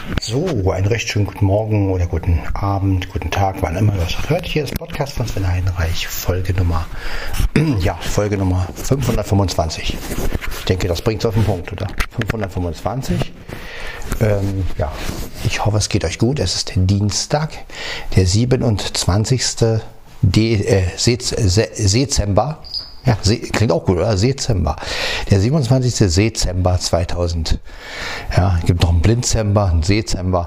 So, einen recht schönen guten Morgen oder guten Abend, guten Tag, wann immer ihr das hört. Hier ist Podcast von Sven Heinreich, Folge Nummer 525. Ich denke, das bringt es auf den Punkt, oder? 525. Ich hoffe, es geht euch gut. Es ist Dienstag, der 27. Dezember. Ja, klingt auch gut, oder? Dezember. Der 27. Dezember 2000. Ja, es gibt noch einen Blindzember, einen Dezember.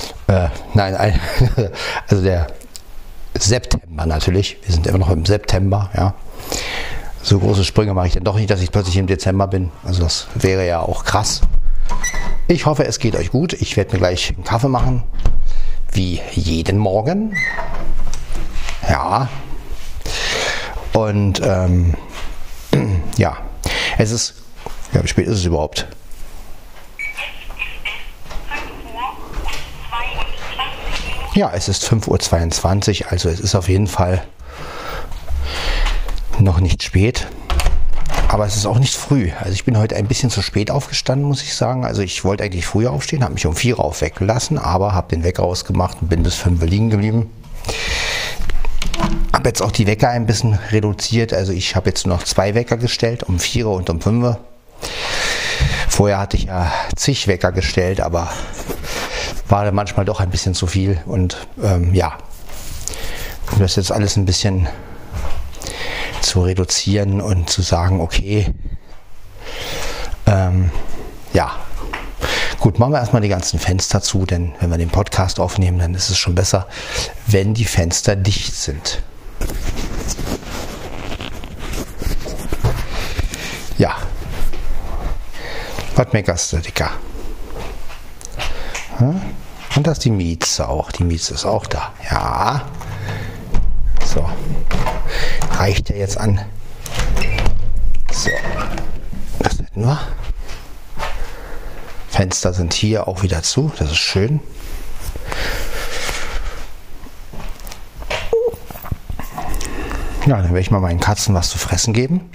Also der September natürlich. Wir sind immer noch im September, ja. So große Sprünge mache ich dann doch nicht, dass ich plötzlich im Dezember bin. Also das wäre ja auch krass. Ich hoffe, es geht euch gut. Ich werde mir gleich einen Kaffee machen. Wie jeden Morgen. Ja. Und ja, es ist, wie spät ist es überhaupt? Ja, es ist 5:22 Uhr, also es ist auf jeden Fall noch nicht spät, aber es ist auch nicht früh. Also ich bin heute ein bisschen zu spät aufgestanden, muss ich sagen. Also ich wollte eigentlich früher aufstehen, habe mich um 4 Uhr aufwecken lassen, aber habe den Wecker ausgemacht und bin bis 5 Uhr liegen geblieben. Habe jetzt auch die Wecker ein bisschen reduziert, also ich habe jetzt nur noch 2 Wecker gestellt, um 4 Uhr und um 5 Uhr. Vorher hatte ich ja zig Wecker gestellt, aber war manchmal doch ein bisschen zu viel und um das jetzt alles ein bisschen zu reduzieren und zu sagen, okay, gut, machen wir erstmal die ganzen Fenster zu, denn wenn wir den Podcast aufnehmen, dann ist es schon besser, wenn die Fenster dicht sind. Ja. Was meckerst du, Dicker? Und das ist die Mieze auch. Die Mieze ist auch da. Ja. So. Reicht ja jetzt an. So. Das hätten wir. Fenster sind hier auch wieder zu. Das ist schön. Ja, dann werde ich mal meinen Katzen was zu fressen geben.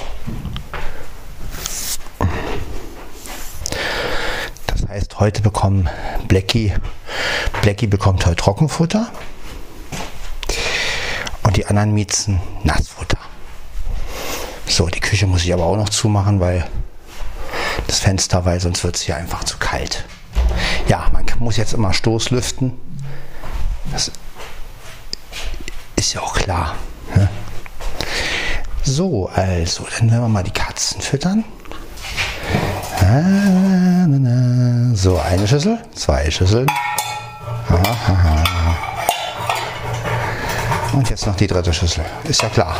Das heißt, heute bekommen Blackie bekommt heute Trockenfutter und die anderen Miezen Nassfutter. So, die Küche muss ich aber auch noch zumachen, weil sonst wird es hier einfach zu kalt. Ja, man muss jetzt immer Stoßlüften. Das ist ja auch klar. Ne? So, also, dann werden wir mal die Katzen füttern. So, eine Schüssel, 2 Schüsseln. Und jetzt noch die 3. Schüssel. Ist ja klar.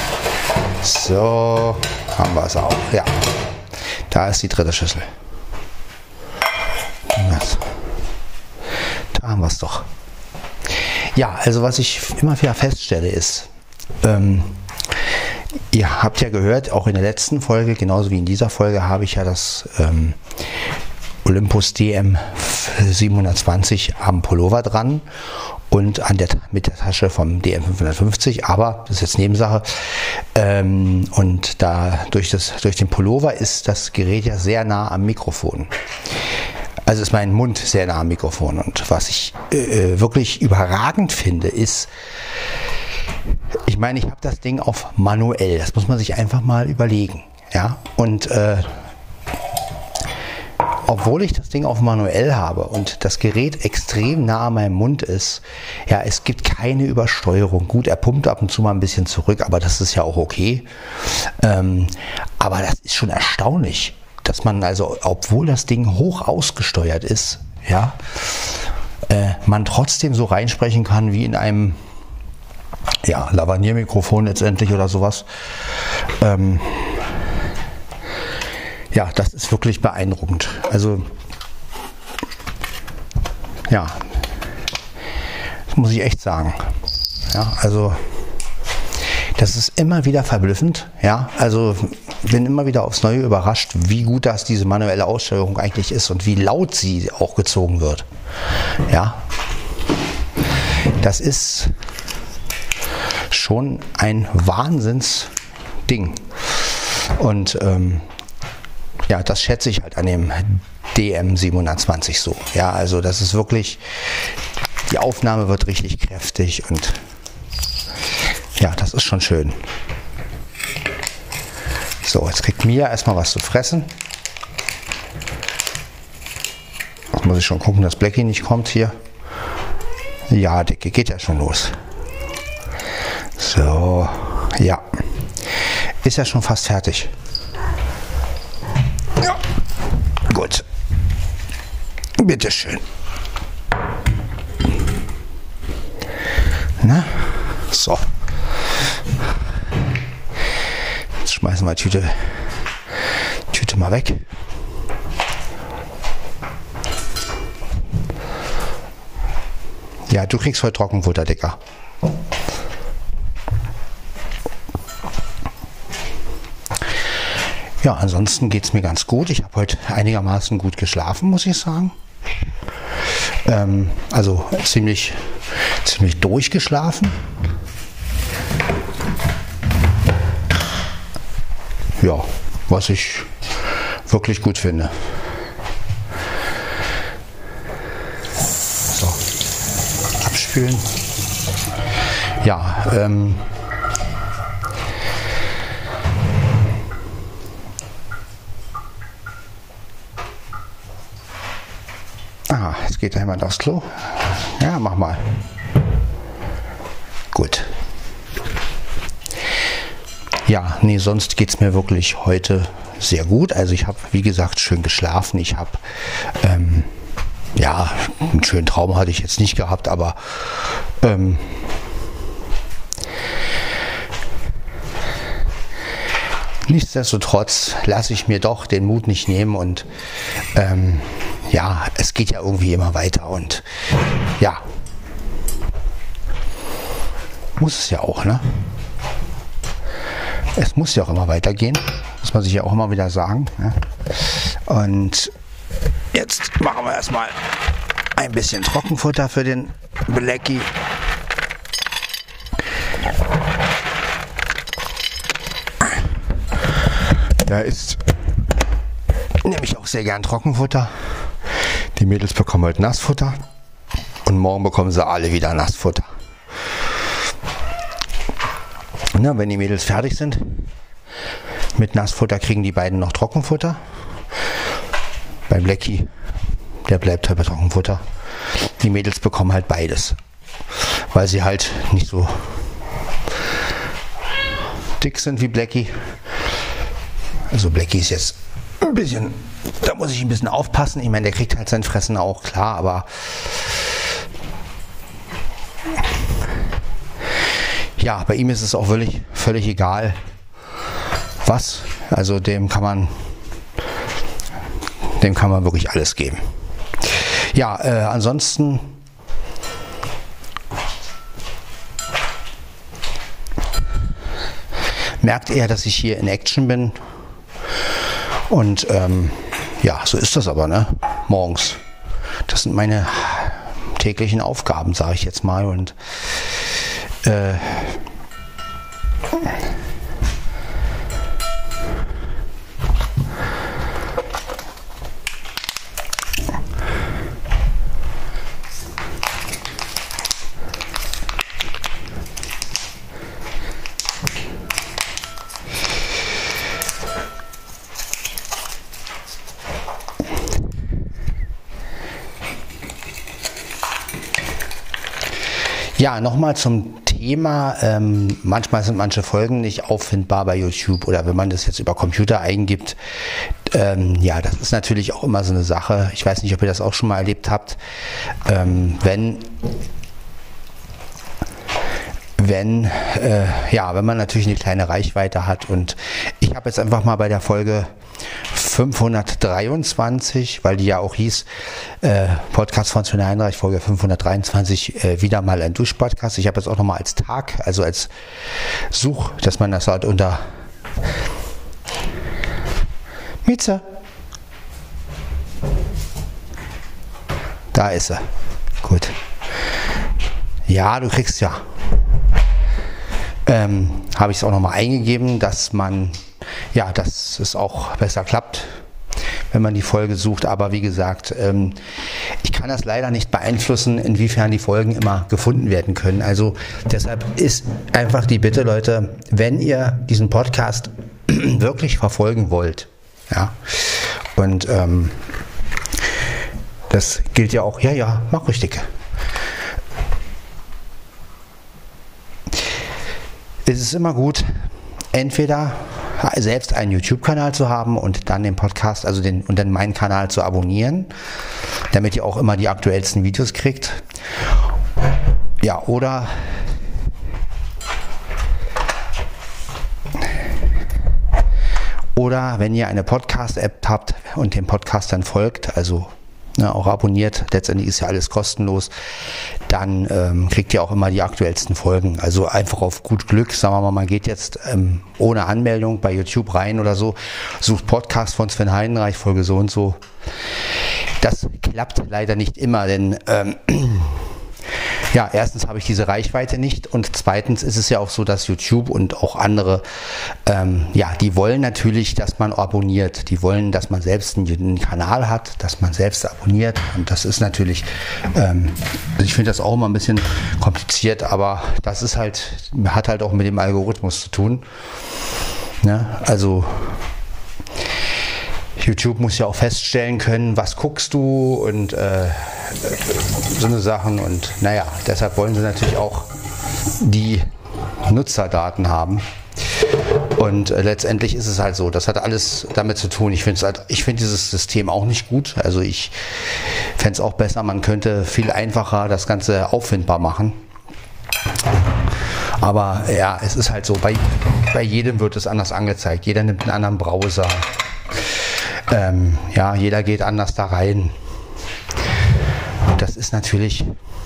So, haben wir es auch. Ja, da ist die 3. Schüssel. Da haben wir es doch. Ja, also was ich immer wieder feststelle ist, ihr habt ja gehört, auch in der letzten Folge, genauso wie in dieser Folge, habe ich ja das Olympus DM 720 am Pullover dran und mit der Tasche vom DM 550, aber das ist jetzt Nebensache. Und durch den Pullover ist das Gerät ja sehr nah am Mikrofon. Also ist mein Mund sehr nah am Mikrofon. Und was ich wirklich überragend finde, ist, ich meine, ich habe das Ding auf manuell. Das muss man sich einfach mal überlegen. Ja? Und obwohl ich das Ding auf manuell habe und das Gerät extrem nah an meinem Mund ist, ja, es gibt keine Übersteuerung. Gut, er pumpt ab und zu mal ein bisschen zurück, aber das ist ja auch okay. Aber das ist schon erstaunlich, dass man also, obwohl das Ding hoch ausgesteuert ist, ja, man trotzdem so reinsprechen kann wie in einem Lavalier-Mikrofon letztendlich oder sowas. Ja, das ist wirklich beeindruckend. Also, ja, das muss ich echt sagen. Ja, also, das ist immer wieder verblüffend. Ja, also, bin immer wieder aufs Neue überrascht, wie gut das diese manuelle Aussteuerung eigentlich ist und wie laut sie auch gezogen wird. Ja, das ist schon ein Wahnsinnsding. Und ja, das schätze ich halt an dem DM720 so. Ja, also das ist wirklich, die Aufnahme wird richtig kräftig und ja, das ist schon schön. So, jetzt kriegt Mia erstmal was zu fressen. Jetzt muss ich schon gucken, dass Blackie nicht kommt hier. Ja, Dicke, geht ja schon los. So, ja. Ist ja schon fast fertig. Ja, gut. Bitteschön. Na, so. Jetzt schmeißen wir die Tüte mal weg. Ja, du kriegst heute Trockenfutter, Dicker. Ja, ansonsten geht es mir ganz gut. Ich habe heute einigermaßen gut geschlafen, muss ich sagen. Also ziemlich durchgeschlafen. Ja, was ich wirklich gut finde. So, abspülen. Ja, jetzt geht da jemand aufs Klo. Ja, mach mal. Gut. Ja, nee, sonst geht es mir wirklich heute sehr gut. Also ich habe, wie gesagt, schön geschlafen. Ich habe, ja, einen schönen Traum hatte ich jetzt nicht gehabt, aber nichtsdestotrotz lasse ich mir doch den Mut nicht nehmen und ja, es geht ja irgendwie immer weiter und ja, muss es ja auch, ne? Es muss ja auch immer weitergehen, muss man sich ja auch immer wieder sagen. Ne? Und jetzt machen wir erstmal ein bisschen Trockenfutter für den Blackie. Da ist nämlich auch sehr gern Trockenfutter. Die Mädels bekommen heute Nassfutter und morgen bekommen sie alle wieder Nassfutter. Na, wenn die Mädels fertig sind mit Nassfutter, kriegen die beiden noch Trockenfutter. Beim Blackie, der bleibt halt bei Trockenfutter. Die Mädels bekommen halt beides, weil sie halt nicht so dick sind wie Blackie. Also Blackie ist jetzt ein bisschen, da muss ich ein bisschen aufpassen. Ich meine, der kriegt halt sein Fressen auch, klar, aber ja, bei ihm ist es auch völlig egal, was. Also dem kann man wirklich alles geben. Ja, ansonsten merkt er, dass ich hier in Action bin. Und ja, so ist das aber, ne? Morgens. Das sind meine täglichen Aufgaben, sage ich jetzt mal. Und ja, nochmal zum Thema, manchmal sind manche Folgen nicht auffindbar bei YouTube oder wenn man das jetzt über Computer eingibt. Ja, das ist natürlich auch immer so eine Sache. Ich weiß nicht, ob ihr das auch schon mal erlebt habt. Wenn man natürlich eine kleine Reichweite hat und ich habe jetzt einfach mal bei der Folge 523, weil die ja auch hieß, Podcast von Sven Heinrich, Folge 523, wieder mal ein Duschpodcast. Ich habe jetzt auch nochmal als Tag, also als Such, dass man das halt unter Mieze. Da ist sie. Gut. Ja, du kriegst ja. Habe ich es auch nochmal eingegeben, dass es auch besser klappt wenn man die Folge sucht. Aber wie gesagt, ich kann das leider nicht beeinflussen, inwiefern die Folgen immer gefunden werden können. Also deshalb ist einfach die Bitte, Leute, wenn ihr diesen Podcast wirklich verfolgen wollt, ja, und das gilt ja auch, ja, mach richtig. Es ist immer gut, entweder selbst einen YouTube-Kanal zu haben und dann den Podcast, und dann meinen Kanal zu abonnieren, damit ihr auch immer die aktuellsten Videos kriegt. Ja, oder wenn ihr eine Podcast-App habt und dem Podcast dann folgt, also auch abonniert, letztendlich ist ja alles kostenlos, dann kriegt ihr auch immer die aktuellsten Folgen. Also einfach auf gut Glück, sagen wir mal, man geht jetzt ohne Anmeldung bei YouTube rein oder so, sucht Podcast von Sven Heidenreich, Folge so und so. Das klappt leider nicht immer, denn ja, erstens habe ich diese Reichweite nicht und zweitens ist es ja auch so, dass YouTube und auch andere, die wollen natürlich, dass man abonniert. Die wollen, dass man selbst einen Kanal hat, dass man selbst abonniert und das ist natürlich, ich finde das auch immer ein bisschen kompliziert, aber das ist halt, hat halt auch mit dem Algorithmus zu tun. Ne? Also YouTube muss ja auch feststellen können, was guckst du und so eine Sachen und naja, deshalb wollen sie natürlich auch die Nutzerdaten haben und letztendlich ist es halt so, das hat alles damit zu tun. Ich finde dieses System auch nicht gut, also ich fände es auch besser, man könnte viel einfacher das Ganze auffindbar machen. Aber ja, es ist halt so, bei jedem wird es anders angezeigt, jeder nimmt einen anderen Browser. Jeder geht anders da rein. Und das ist natürlich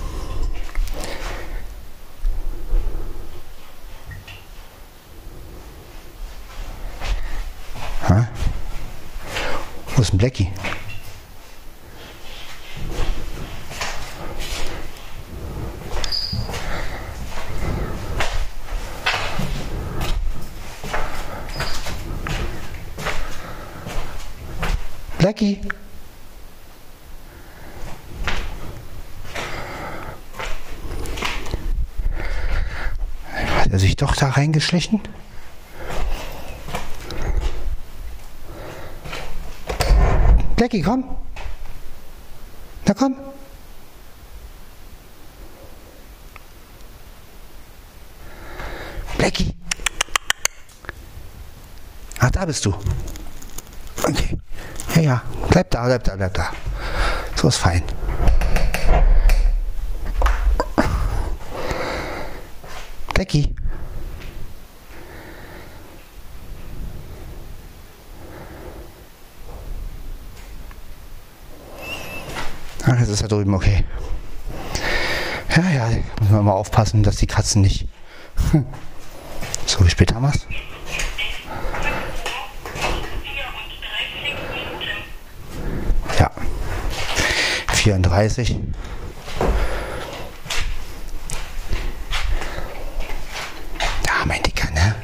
Wo ist ein Blackie? Blackie. Hat er sich doch da reingeschlichen? Blackie, komm. Na komm. Blackie. Ach, da bist du. Okay. Ja, bleib da. So ist fein. Blackie. Ach, jetzt ist er drüben, okay. Ja, müssen wir mal aufpassen, dass die Katzen nicht... So, wie spät haben wir es? Ja. 34. Ja, mein Dicker, ne?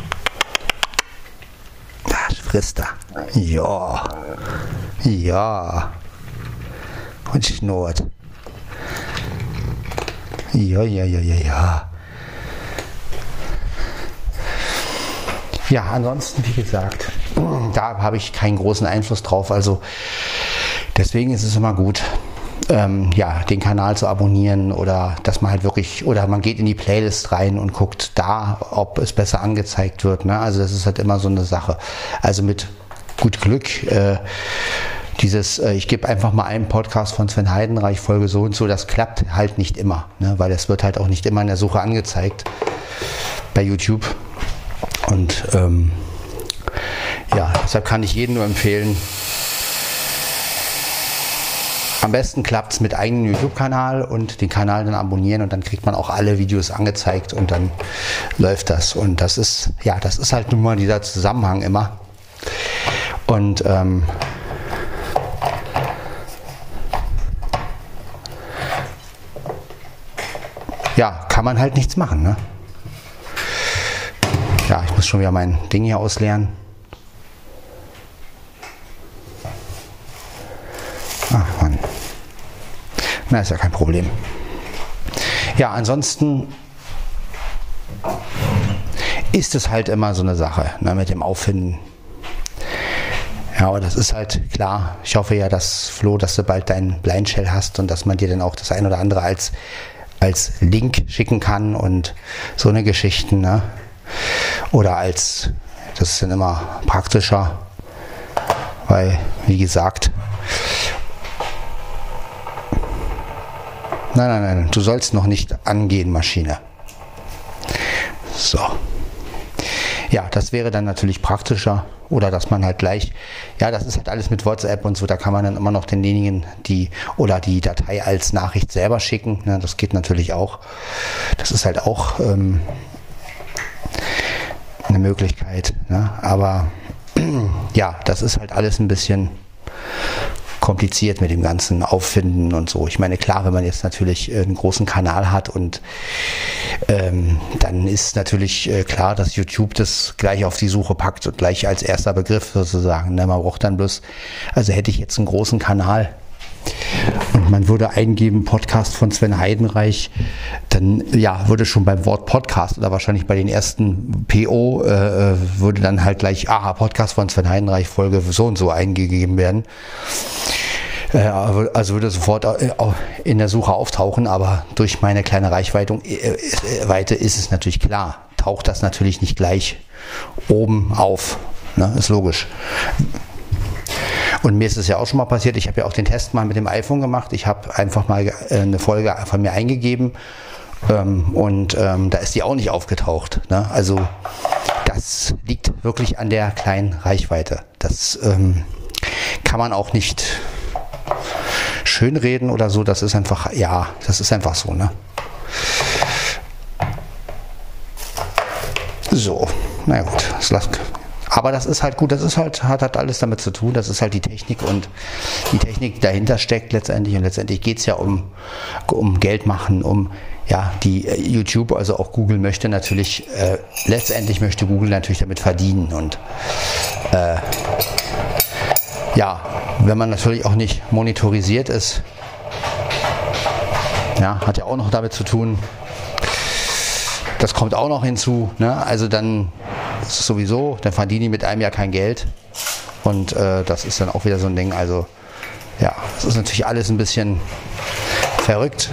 Das frisst er. Ja. Und schnurrt. Ja. Ja, ansonsten, wie gesagt, da habe ich keinen großen Einfluss drauf. Also deswegen ist es immer gut, den Kanal zu abonnieren oder dass man halt wirklich, oder man geht in die Playlist rein und guckt da, ob es besser angezeigt wird. Ne? Also das ist halt immer so eine Sache. Also mit gut Glück, ich gebe einfach mal einen Podcast von Sven Heidenreich, Folge so und so, das klappt halt nicht immer, ne? Weil das wird halt auch nicht immer in der Suche angezeigt bei YouTube. Und deshalb kann ich jedem nur empfehlen, am besten klappt es mit eigenem YouTube-Kanal und den Kanal dann abonnieren und dann kriegt man auch alle Videos angezeigt und dann läuft das. Und das ist halt nun mal dieser Zusammenhang immer. Und kann man halt nichts machen, ne? Ja, ich muss schon wieder mein Ding hier ausleeren. Ach Mann. Na, ist ja kein Problem. Ja, ansonsten ist es halt immer so eine Sache, ne, mit dem Auffinden. Ja, aber das ist halt klar. Ich hoffe ja, Flo, dass du bald deinen Blind Shell hast und dass man dir dann auch das ein oder andere als Link schicken kann und so eine Geschichten, ne? Oder das ist dann immer praktischer, weil, wie gesagt, nein, du sollst noch nicht angehen, Maschine. So. Ja, das wäre dann natürlich praktischer. Oder dass man halt gleich, ja, das ist halt alles mit WhatsApp und so, da kann man dann immer noch denjenigen die Datei als Nachricht selber schicken. Ne, das geht natürlich auch. Das ist halt auch eine Möglichkeit. Ne? Aber ja, das ist halt alles ein bisschen kompliziert mit dem ganzen Auffinden und so. Ich meine, klar, wenn man jetzt natürlich einen großen Kanal hat und dann ist natürlich klar, dass YouTube das gleich auf die Suche packt und gleich als erster Begriff sozusagen. Ne? Man braucht dann bloß, also hätte ich jetzt einen großen Kanal und man würde eingeben Podcast von Sven Heidenreich, dann ja, würde schon beim Wort Podcast oder wahrscheinlich bei den ersten PO würde dann halt gleich, Podcast von Sven Heidenreich Folge so und so eingegeben werden. Also würde sofort in der Suche auftauchen, aber durch meine kleine Reichweite ist es natürlich klar, taucht das natürlich nicht gleich oben auf. Ne? Ist logisch. Und mir ist es ja auch schon mal passiert, ich habe ja auch den Test mal mit dem iPhone gemacht, ich habe einfach mal eine Folge von mir eingegeben und da ist die auch nicht aufgetaucht. Ne? Also das liegt wirklich an der kleinen Reichweite. Das kann man auch nicht schönreden oder so, das ist einfach, ja, das ist einfach so, ne? So, na gut, aber das ist halt gut, hat alles damit zu tun, das ist halt die Technik und die Technik, die dahinter steckt letztendlich und letztendlich geht es ja um Geld machen, die YouTube, also auch Google möchte natürlich, letztendlich möchte Google natürlich damit verdienen und ja, wenn man natürlich auch nicht monitorisiert ist, ja, hat ja auch noch damit zu tun, das kommt auch noch hinzu, ne? Also dann ist es sowieso, dann verdienen die mit einem ja kein Geld und das ist dann auch wieder so ein Ding, also ja, das ist natürlich alles ein bisschen verrückt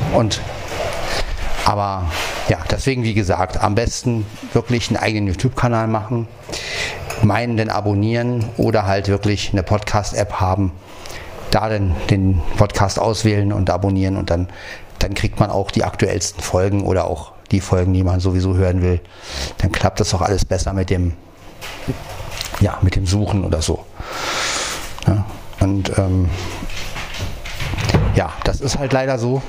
aber ja, deswegen wie gesagt, am besten wirklich einen eigenen YouTube-Kanal machen, meinen denn abonnieren oder halt wirklich eine Podcast-App haben, da dann den Podcast auswählen und abonnieren und dann kriegt man auch die aktuellsten Folgen oder auch die Folgen, die man sowieso hören will. Dann klappt das auch alles besser mit dem Suchen oder so. Ja, und das ist halt leider so.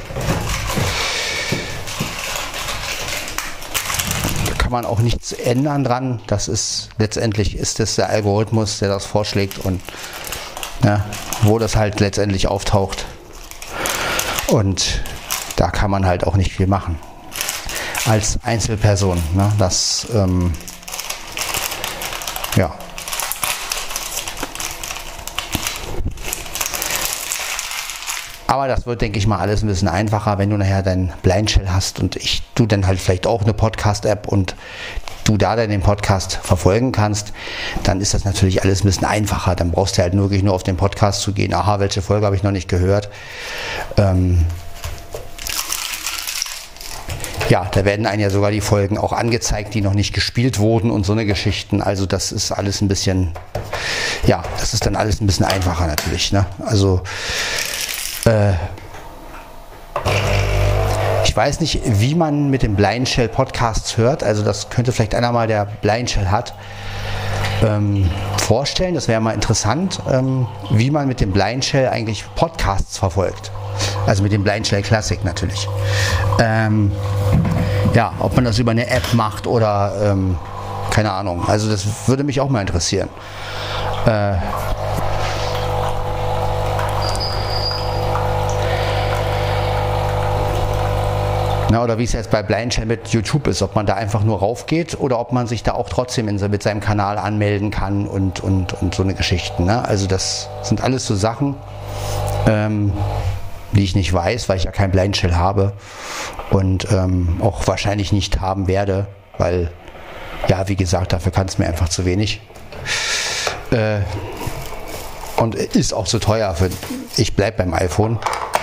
Kann man auch nichts ändern dran. Letztendlich ist es der Algorithmus, der das vorschlägt und wo das halt letztendlich auftaucht. Und da kann man halt auch nicht viel machen. Als Einzelperson. Ne? Das, Aber das wird, denke ich mal, alles ein bisschen einfacher, wenn du nachher dein Blind Shell hast und du dann halt vielleicht auch eine Podcast-App und du da dann den Podcast verfolgen kannst, dann ist das natürlich alles ein bisschen einfacher. Dann brauchst du halt wirklich nur auf den Podcast zu gehen. Aha, welche Folge habe ich noch nicht gehört? Da werden einem ja sogar die Folgen auch angezeigt, die noch nicht gespielt wurden und so eine Geschichten. Also das ist alles ein bisschen, das ist dann alles ein bisschen einfacher natürlich. Ne? Also ich weiß nicht, wie man mit dem Blind Shell Podcasts hört. Also das könnte vielleicht einer mal, der Blind Shell hat, vorstellen. Das wäre mal interessant, wie man mit dem Blind Shell eigentlich Podcasts verfolgt. Also mit dem Blind Shell Classic natürlich. Ob man das über eine App macht oder keine Ahnung. Also das würde mich auch mal interessieren. Oder wie es jetzt bei Blind Shell mit YouTube ist, ob man da einfach nur raufgeht oder ob man sich da auch trotzdem mit seinem Kanal anmelden kann und so eine Geschichten. Ne? Also das sind alles so Sachen, die ich nicht weiß, weil ich ja kein Blind Shell habe und auch wahrscheinlich nicht haben werde, weil, ja, wie gesagt, dafür kann es mir einfach zu wenig. Und ist auch zu teuer. Ich bleibe beim iPhone.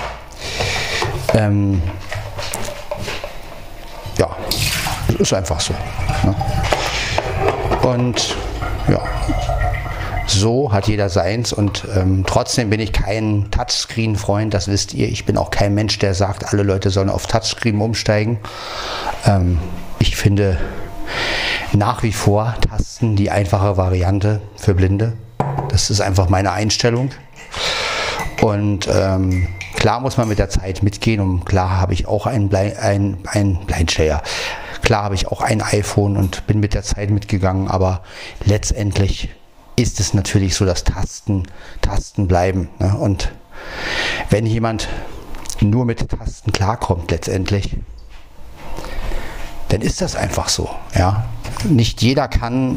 Ja, ist einfach so. Ne? Und ja, so hat jeder seins und trotzdem bin ich kein Touchscreen-Freund, das wisst ihr. Ich bin auch kein Mensch, der sagt, alle Leute sollen auf Touchscreen umsteigen. Ich finde nach wie vor Tasten die einfache Variante für Blinde. Das ist einfach meine Einstellung. Und klar muss man mit der Zeit mitgehen und klar habe ich auch ein Blindshare. Klar habe ich auch ein iPhone und bin mit der Zeit mitgegangen, aber letztendlich ist es natürlich so, dass Tasten bleiben. Ne? Und wenn jemand nur mit Tasten klarkommt letztendlich, dann ist das einfach so. Ja? Nicht jeder kann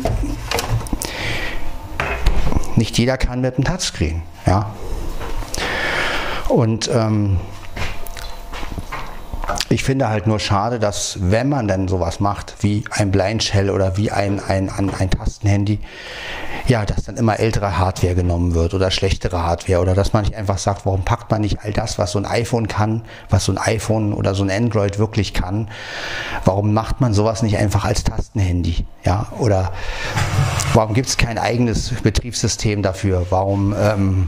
mit dem Touchscreen. Ja? Und ich finde halt nur schade, dass wenn man dann sowas macht, wie ein Blind Shell oder wie ein Tastenhandy, ja, dass dann immer ältere Hardware genommen wird oder schlechtere Hardware oder dass man nicht einfach sagt, warum packt man nicht all das, was so ein iPhone kann, was so ein iPhone oder so ein Android wirklich kann, warum macht man sowas nicht einfach als Tastenhandy, ja, oder warum gibt es kein eigenes Betriebssystem dafür, warum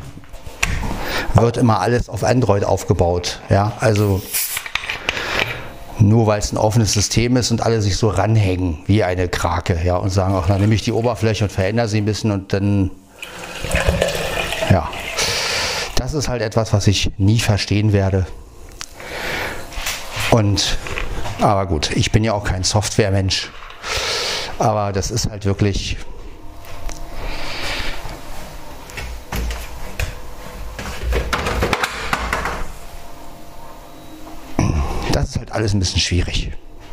wird immer alles auf Android aufgebaut, ja, also nur weil es ein offenes System ist und alle sich so ranhängen wie eine Krake, ja, und sagen, ach, dann nehme ich die Oberfläche und verändere sie ein bisschen und dann, ja, das ist halt etwas, was ich nie verstehen werde. Und, aber gut, ich bin ja auch kein Softwaremensch, aber das ist halt wirklich, das ist halt alles ein bisschen schwierig.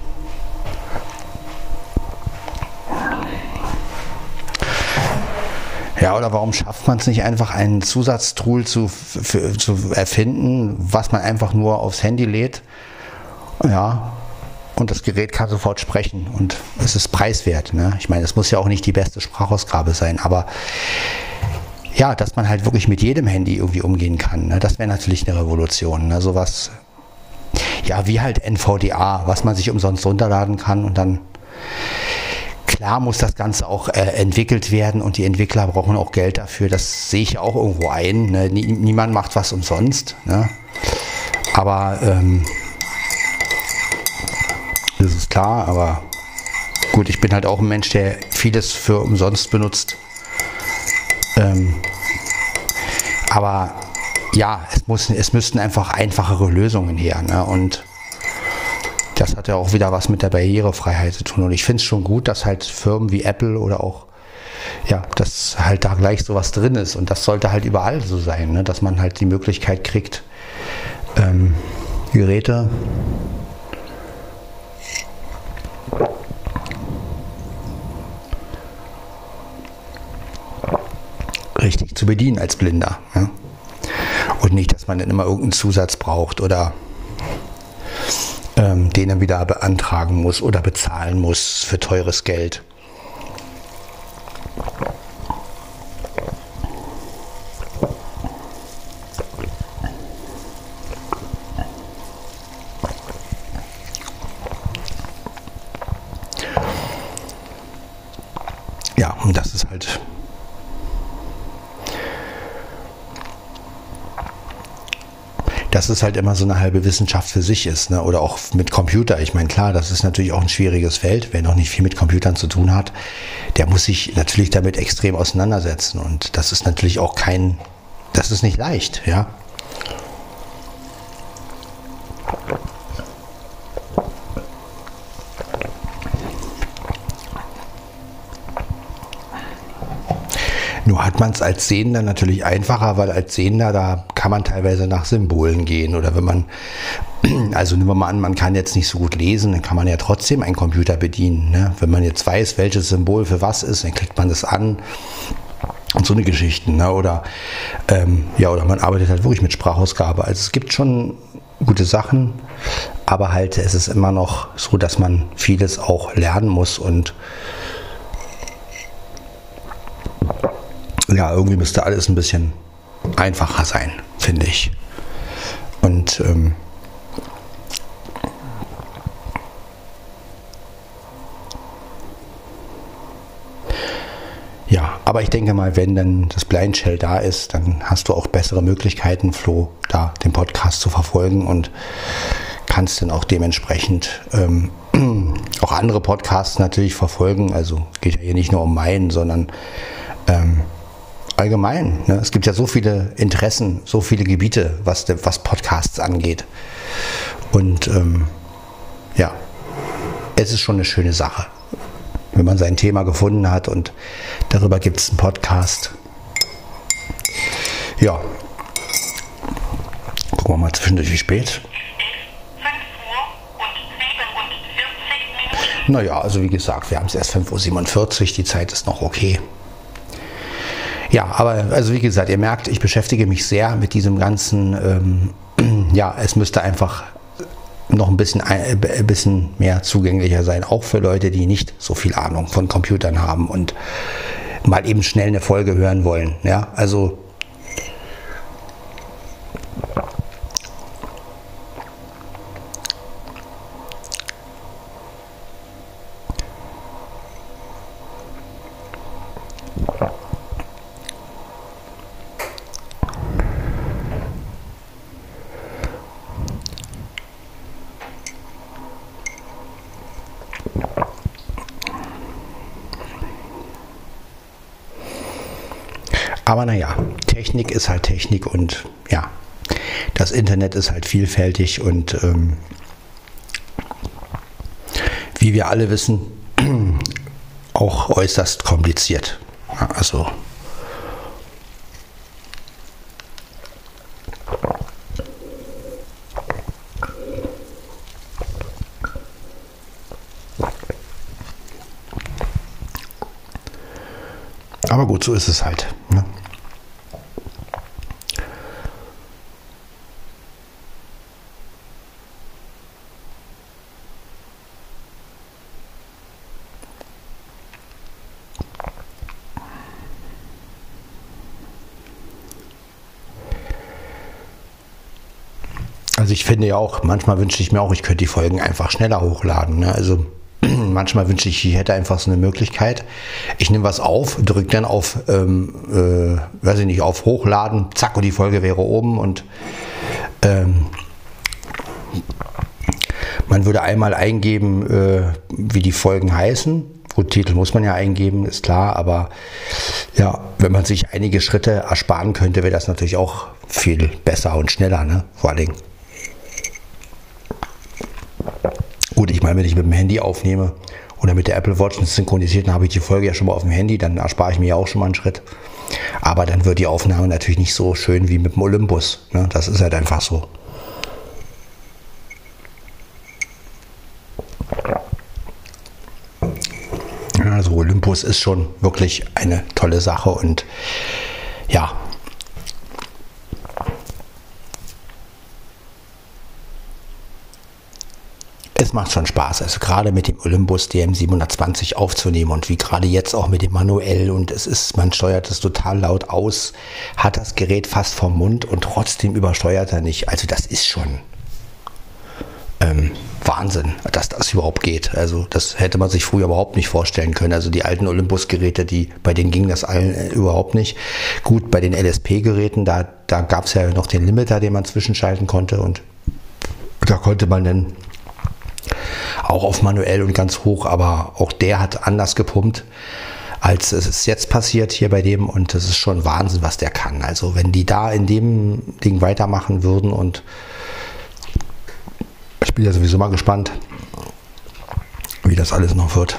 Ja, oder warum schafft man es nicht einfach, ein Zusatztool zu erfinden, was man einfach nur aufs Handy lädt, ja, und das Gerät kann sofort sprechen und es ist preiswert. Ne? Ich meine, es muss ja auch nicht die beste Sprachausgabe sein, aber ja, dass man halt wirklich mit jedem Handy irgendwie umgehen kann, ne? Das wäre natürlich eine Revolution. Ne? Sowas, ja, wie halt NVDA, was man sich umsonst runterladen kann und dann, klar muss das Ganze auch entwickelt werden und die Entwickler brauchen auch Geld dafür, das sehe ich auch irgendwo ein, ne? Niemand macht was umsonst, ne? Aber das ist klar, aber gut, ich bin halt auch ein Mensch, der vieles für umsonst benutzt, aber ja, es müssten einfach einfachere Lösungen her, ne? Und das hat ja auch wieder was mit der Barrierefreiheit zu tun. Und ich finde es schon gut, dass halt Firmen wie Apple oder auch, ja, dass halt da gleich sowas drin ist. Und das sollte halt überall so sein, ne? Dass man halt die Möglichkeit kriegt, Geräte richtig zu bedienen als Blinder. Ja? Und nicht, dass man dann immer irgendeinen Zusatz braucht oder den dann wieder beantragen muss oder bezahlen muss für teures Geld. Ja, und das ist halt immer so eine halbe Wissenschaft für sich ist, ne? Oder auch mit Computer. Ich meine, klar, das ist natürlich auch ein schwieriges Feld. Wer noch nicht viel mit Computern zu tun hat, der muss sich natürlich damit extrem auseinandersetzen. Und das ist natürlich auch das ist nicht leicht, ja. Nur hat man es als Sehender natürlich einfacher, weil als Sehender, da kann man teilweise nach Symbolen gehen. Oder wenn man, also nehmen wir mal an, man kann jetzt nicht so gut lesen, dann kann man ja trotzdem einen Computer bedienen. Ne? Wenn man jetzt weiß, welches Symbol für was ist, dann klickt man das an und so eine Geschichten. Ne? Oder man arbeitet halt wirklich mit Sprachausgabe. Also es gibt schon gute Sachen, aber halt es ist immer noch so, dass man vieles auch lernen muss und ja, irgendwie müsste alles ein bisschen einfacher sein, finde ich. Und ja, aber ich denke mal, wenn dann das Blind Shell da ist, dann hast du auch bessere Möglichkeiten, Flo, da den Podcast zu verfolgen und kannst dann auch dementsprechend auch andere Podcasts natürlich verfolgen. Also geht ja hier nicht nur um meinen, sondern allgemein. Ne? Es gibt ja so viele Interessen, so viele Gebiete, was Podcasts angeht. Und es ist schon eine schöne Sache, wenn man sein Thema gefunden hat und darüber gibt es einen Podcast. Ja. Gucken wir mal zwischendurch, wie spät. 5 Uhr und 47 Minuten. Naja, also wie gesagt, wir haben es erst 5:47 Uhr, die Zeit ist noch okay. Ja, aber also wie gesagt, ihr merkt, ich beschäftige mich sehr mit diesem ganzen, es müsste einfach noch ein bisschen mehr zugänglicher sein, auch für Leute, die nicht so viel Ahnung von Computern haben und mal eben schnell eine Folge hören wollen. Ja, also aber naja, Technik ist halt Technik und ja, das Internet ist halt vielfältig und wie wir alle wissen, auch äußerst kompliziert. Ja, also aber gut, so ist es halt. Ne? Also ich finde ja auch, manchmal wünsche ich mir auch, ich könnte die Folgen einfach schneller hochladen. Ne? Also manchmal wünsche ich hätte einfach so eine Möglichkeit. Ich nehme was auf, drücke dann auf, auf Hochladen, zack, und die Folge wäre oben und man würde einmal eingeben, wie die Folgen heißen. Gut, Titel muss man ja eingeben, ist klar, aber ja, wenn man sich einige Schritte ersparen könnte, wäre das natürlich auch viel besser und schneller, ne? Vor allen Dingen. Gut, ich meine, wenn ich mit dem Handy aufnehme oder mit der Apple Watch synchronisiert, dann habe ich die Folge ja schon mal auf dem Handy, dann erspare ich mir ja auch schon mal einen Schritt. Aber dann wird die Aufnahme natürlich nicht so schön wie mit dem Olympus. Ne? Das ist halt einfach so. Also Olympus ist schon wirklich eine tolle Sache und ja. Es macht schon Spaß, also gerade mit dem Olympus DM720 aufzunehmen und wie gerade jetzt auch mit dem manuell und man steuert es total laut aus, hat das Gerät fast vom Mund und trotzdem übersteuert er nicht. Also das ist schon Wahnsinn, dass das überhaupt geht. Also das hätte man sich früher überhaupt nicht vorstellen können. Also die alten Olympus-Geräte, bei denen ging das allen überhaupt nicht. Gut, bei den LSP-Geräten, da gab es ja noch den Limiter, den man zwischenschalten konnte und da konnte man dann auch auf manuell und ganz hoch, aber auch der hat anders gepumpt, als es ist jetzt passiert hier bei dem und das ist schon Wahnsinn, was der kann. Also wenn die da in dem Ding weitermachen würden und ich bin ja sowieso mal gespannt, wie das alles noch wird.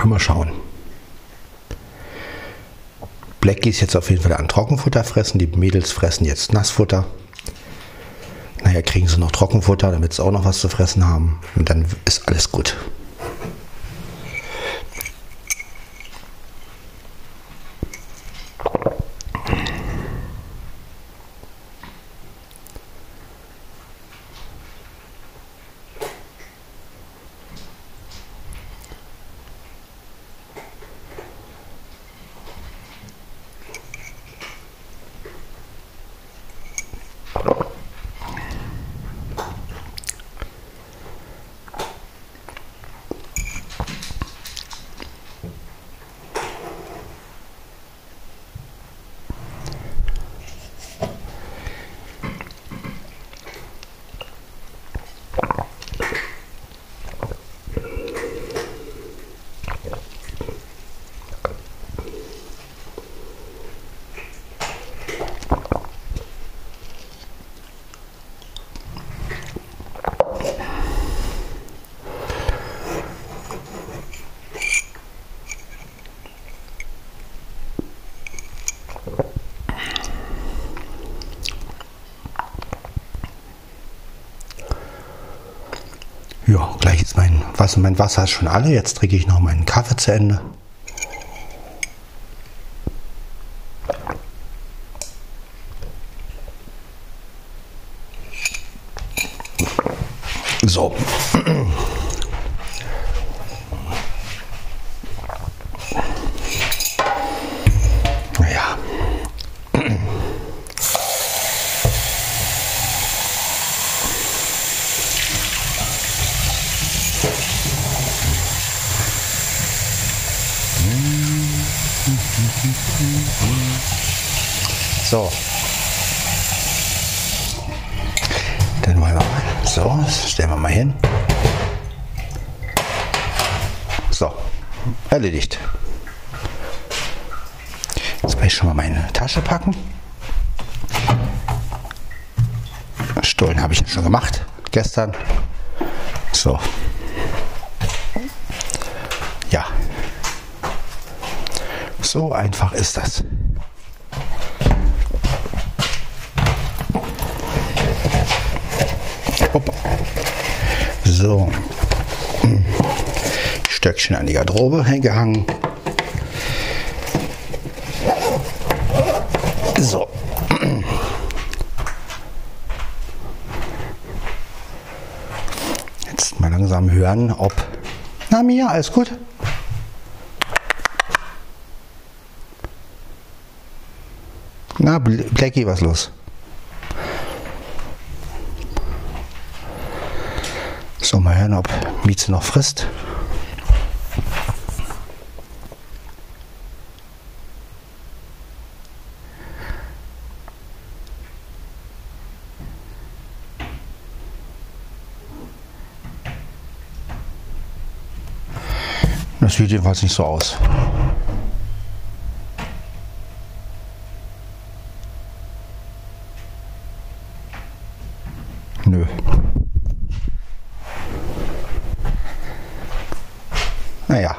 Mal schauen. Blackie ist jetzt auf jeden Fall an Trockenfutter fressen. Die Mädels fressen jetzt Nassfutter. Nachher kriegen sie noch Trockenfutter, damit sie auch noch was zu fressen haben. Und dann ist alles gut. Ja, gleich ist mein Wasser ist schon alle. Jetzt trinke ich noch meinen Kaffee zu Ende. So. Naja. So. Dann wollen wir mal. So, das stellen wir mal hin. So, erledigt. Jetzt werde ich schon mal meine Tasche packen. Stollen habe ich ja schon gemacht, gestern. So. Ja. So einfach ist das. Hopp. So. Stöckchen an die Garderobe hingehangen. So. Jetzt mal langsam hören, ob... Na Mia, alles gut? Na, Blackie, was los? So, mal hören, ob Mieze noch frisst. Das sieht jedenfalls nicht so aus. Nö. Naja.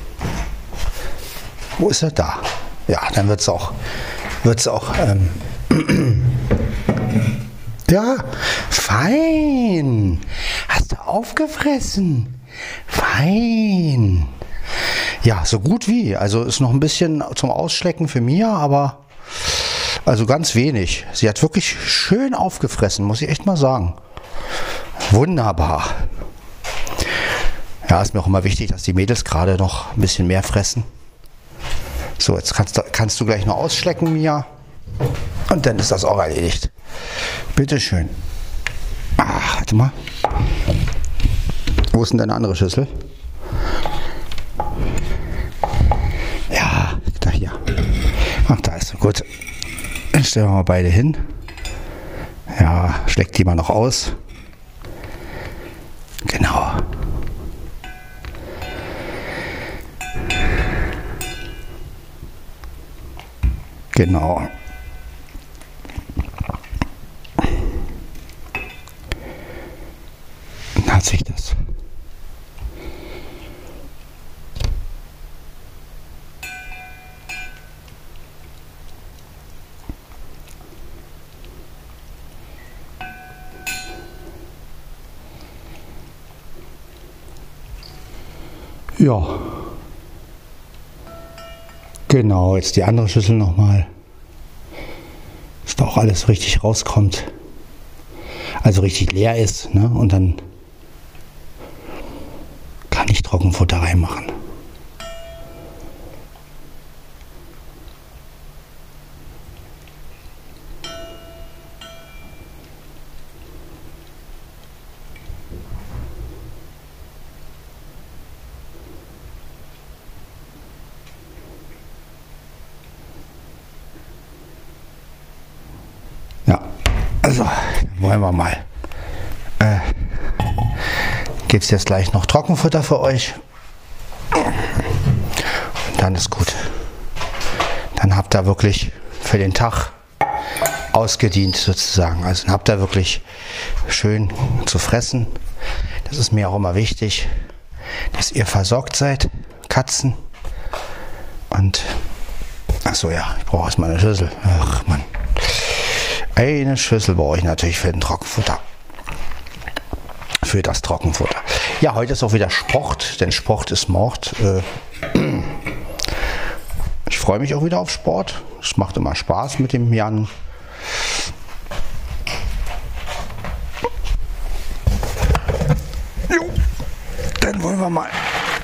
Wo ist er? Da. Ja, dann wird es auch. Ja, fein. Hast du aufgefressen? Fein. Ja, so gut wie. Also ist noch ein bisschen zum Ausschlecken für Mia, aber also ganz wenig. Sie hat wirklich schön aufgefressen, muss ich echt mal sagen. Wunderbar. Ja, ist mir auch immer wichtig, dass die Mädels gerade noch ein bisschen mehr fressen. So, jetzt kannst du gleich noch ausschlecken, Mia. Und dann ist das auch erledigt. Bitteschön. Warte mal. Wo ist denn deine andere Schüssel? Ja, da hier. Ach, da ist sie. Gut. Dann stellen wir mal beide hin. Ja, schleckt die mal noch aus. Genau. Genau. Dann hat sich das. Ja. Genau, jetzt die andere Schüssel nochmal. Dass da auch alles richtig rauskommt. Also richtig leer ist, ne? Und dann kann ich Trockenfutter reinmachen. Ja, also wollen wir mal. Gibt es jetzt gleich noch Trockenfutter für euch. Und dann ist gut. Dann habt ihr wirklich für den Tag ausgedient sozusagen. Also dann habt ihr wirklich schön zu fressen. Das ist mir auch immer wichtig, dass ihr versorgt seid, Katzen. Und, achso ja, ich brauche erstmal eine Schüssel. Ach Mann. Eine Schüssel brauche ich natürlich für den Trockenfutter. Für das Trockenfutter. Ja, heute ist auch wieder Sport, denn Sport ist Mord. Ich freue mich auch wieder auf Sport. Es macht immer Spaß mit dem Jan. Jo, dann wollen wir mal.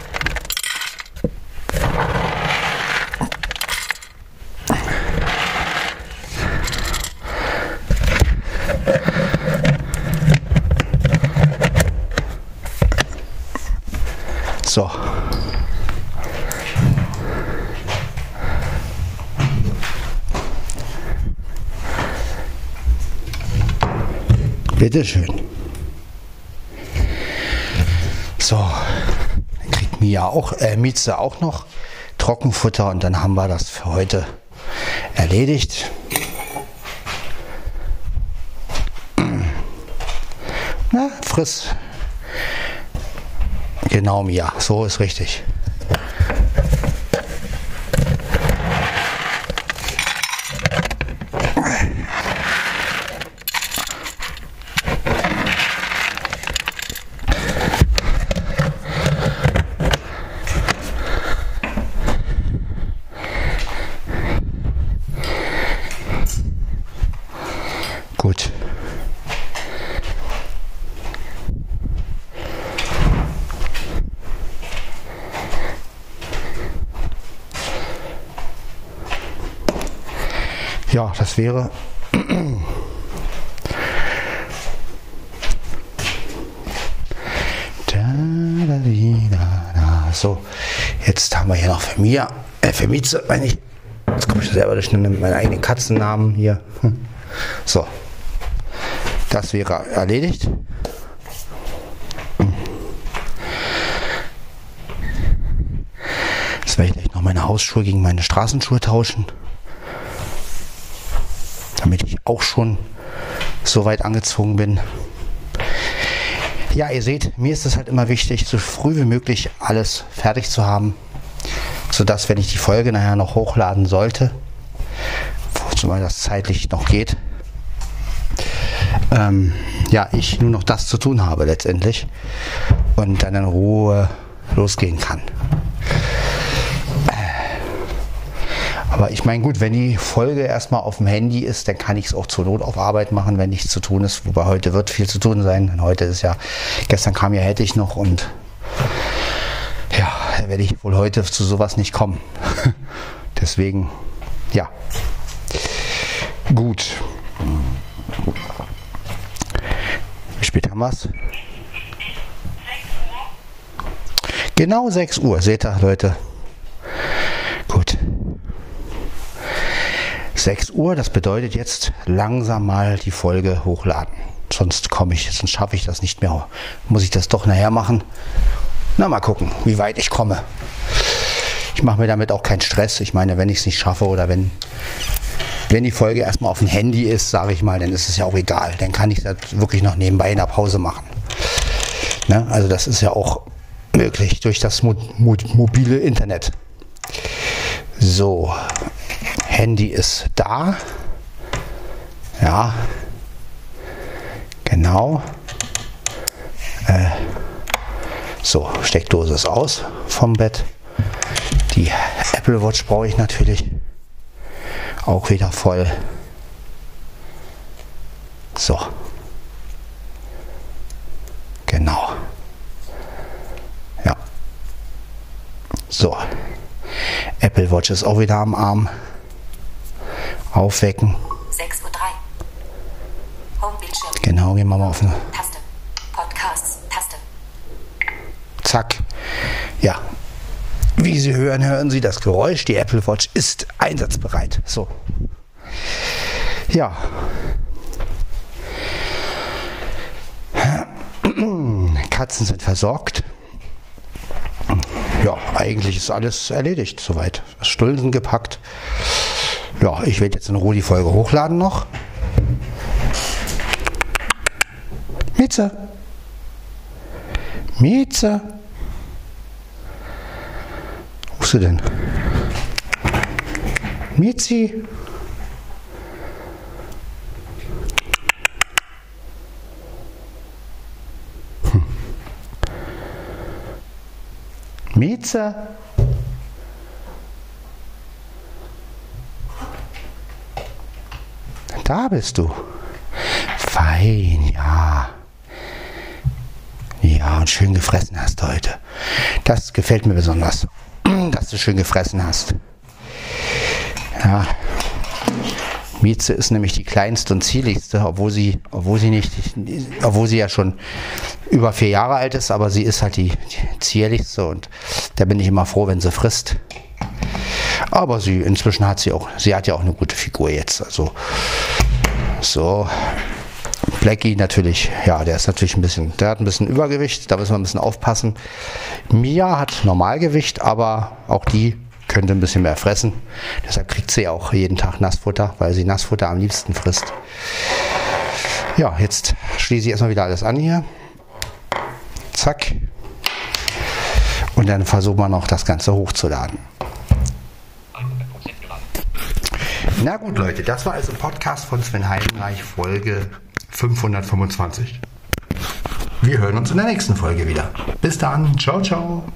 So. Bitte schön. So, dann kriegt Mieze auch noch Trockenfutter und dann haben wir das für heute erledigt. Na, friss. Genau, Mia, so ist richtig. Gut. Ja, das wäre so. Jetzt haben wir hier noch für Mieze, meine ich. Jetzt komme ich selber durch meinen eigenen Katzennamen hier. So, das wäre erledigt. Jetzt werde ich gleich noch meine Hausschuhe gegen meine Straßenschuhe tauschen. Damit ich auch schon so weit angezogen bin. Ja, ihr seht, mir ist es halt immer wichtig, so früh wie möglich alles fertig zu haben, sodass, wenn ich die Folge nachher noch hochladen sollte, zumal das zeitlich noch geht, ja, ich nur noch das zu tun habe letztendlich und dann in Ruhe losgehen kann. Aber ich meine, gut, wenn die Folge erstmal auf dem Handy ist, dann kann ich es auch zur Not auf Arbeit machen, wenn nichts zu tun ist. Wobei heute wird viel zu tun sein. Denn heute ist ja, gestern kam ja hätte ich noch und ja, da werde ich wohl heute zu sowas nicht kommen. Deswegen, ja. Gut. Wie spät haben wir es? Genau 6 Uhr, seht ihr, Leute. Gut. 6 Uhr, das bedeutet jetzt langsam mal die Folge hochladen. Sonst schaffe ich das nicht mehr. Muss ich das doch nachher machen. Na, mal gucken, wie weit ich komme. Ich mache mir damit auch keinen Stress. Ich meine, wenn ich es nicht schaffe oder wenn die Folge erstmal auf dem Handy ist, sage ich mal, dann ist es ja auch egal. Dann kann ich das wirklich noch nebenbei in der Pause machen. Ne? Also das ist ja auch möglich durch das mobile Internet. So. Handy ist da. Ja. Genau. So, Steckdose ist aus vom Bett. Die Apple Watch brauche ich natürlich. Auch wieder voll. So. Genau. Ja. So. Apple Watch ist auch wieder am Arm. Aufwecken. 6:03 Uhr. Homebildschirm. Genau, gehen wir mal auf eine Taste. Podcasts. Taste. Zack. Ja. Wie Sie hören, hören Sie das Geräusch. Die Apple Watch ist einsatzbereit. So. Ja. Katzen sind versorgt. Ja, eigentlich ist alles erledigt soweit. Stullen sind gepackt. Ja, ich werde jetzt in Ruhe die Folge hochladen noch. Mieze. Mieze. Wo bist du denn? Miezi. Mieze. Da bist du. Fein, ja. Ja, und schön gefressen hast heute. Das gefällt mir besonders, dass du schön gefressen hast. Ja. Mieze ist nämlich die kleinste und zierlichste, obwohl sie ja schon über 4 Jahre alt ist, aber sie ist halt die zierlichste und da bin ich immer froh, wenn sie frisst. Aber inzwischen hat sie hat ja auch eine gute Figur jetzt. Also so. Blackie natürlich, ja, der hat ein bisschen Übergewicht, da müssen wir ein bisschen aufpassen. Mia hat Normalgewicht, aber auch die könnte ein bisschen mehr fressen. Deshalb kriegt sie auch jeden Tag Nassfutter, weil sie Nassfutter am liebsten frisst. Ja, jetzt schließe ich erstmal wieder alles an hier. Zack. Und dann versuchen wir noch das Ganze hochzuladen. Na gut, Leute, das war also ein Podcast von Sven Heidenreich, Folge 525. Wir hören uns in der nächsten Folge wieder. Bis dann. Ciao, ciao.